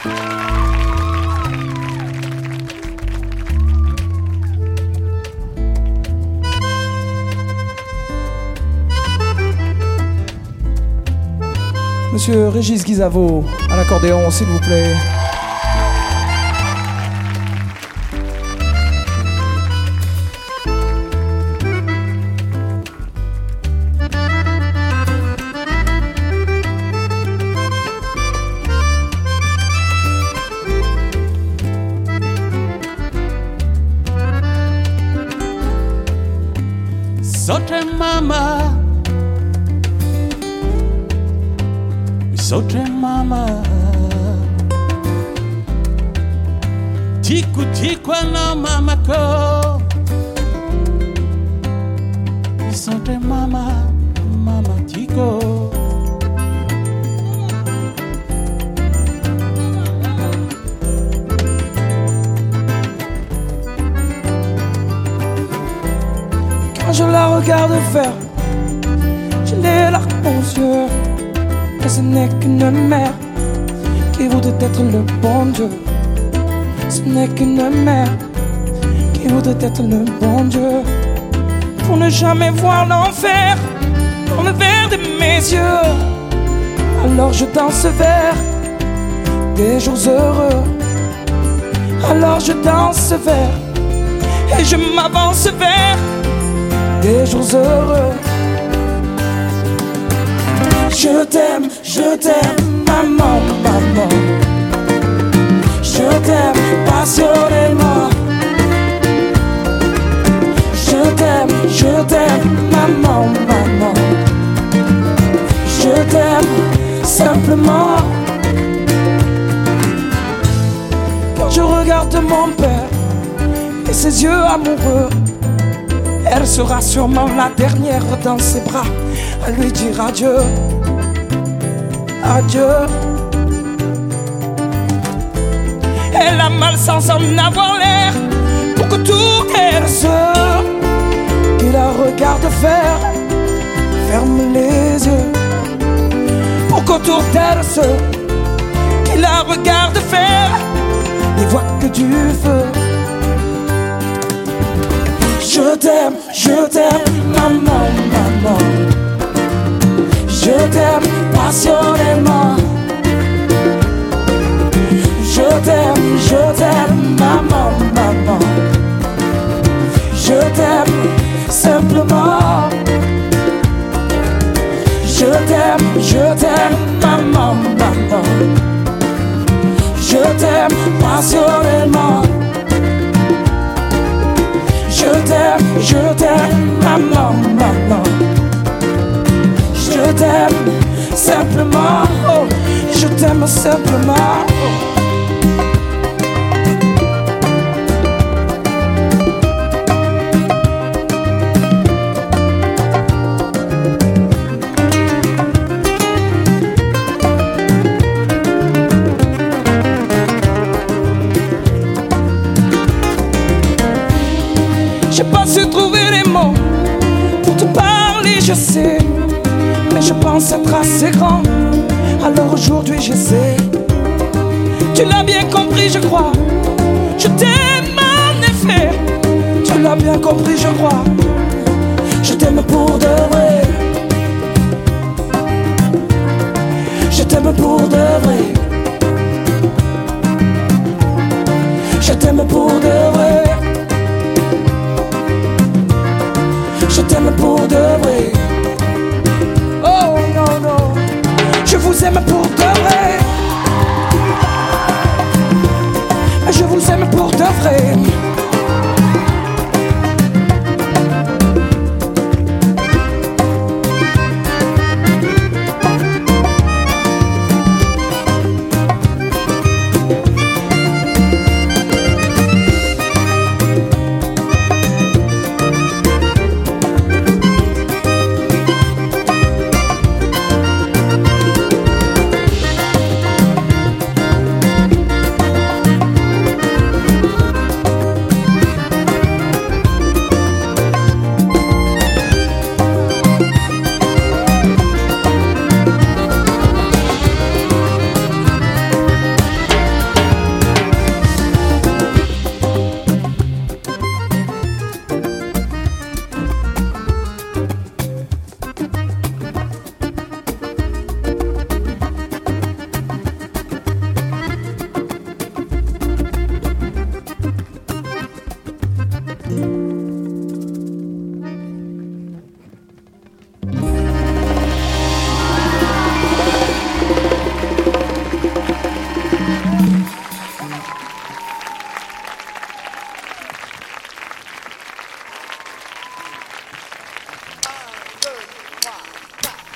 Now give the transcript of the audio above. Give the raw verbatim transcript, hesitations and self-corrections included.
Monsieur Régis Guizavo, à l'accordéon, s'il vous plaît. Sote mama, sote mama, tiku tiku na mama ko, sote mama, mama tiku. Quand je la regarde faire, j'ai les larmes aux yeux. Et ce n'est qu'une mère qui voudrait être le bon Dieu. Ce n'est qu'une mère qui voudrait être le bon Dieu. Pour ne jamais voir l'enfer dans le verre de mes yeux. Alors je danse vers des jours heureux. Alors je danse vers et je m'avance vers des jours heureux. Je t'aime, je t'aime, maman, maman. Je t'aime passionnément. Je t'aime, je t'aime, maman, maman. Je t'aime simplement. Quand je regarde mon père et ses yeux amoureux, elle sera sûrement la dernière dans ses bras à lui dire adieu, adieu. Elle a mal sans en avoir l'air pour que tout qu'elle ceux qui la regardent faire ferme les yeux. Pour qu'autour d'elle ceux qui la regardent faire n'y voient que du feu. Je t'aime, je t'aime, maman, maman. Je t'aime passionnément. Je t'aime, je t'aime, maman, maman. Je t'aime simplement. Je t'aime, je t'aime, maman, maman. Je t'aime passionnément. Je t'aime, je t'aime, maman, maman. Je t'aime simplement, oh, je t'aime simplement. Oh. J'ai pas su trouver les mots pour te parler, je sais. Mais je pense être assez grand, alors aujourd'hui j'essaie. Tu l'as bien compris, je crois. Je t'aime en effet. Tu l'as bien compris, je crois. Je t'aime pour de vrai. Je t'aime pour de vrai. Je t'aime pour de vrai. Je t'aime pour de vrai. Oh non, non. Je vous aime pour de vrai. Je vous aime pour de vrai. Thank you.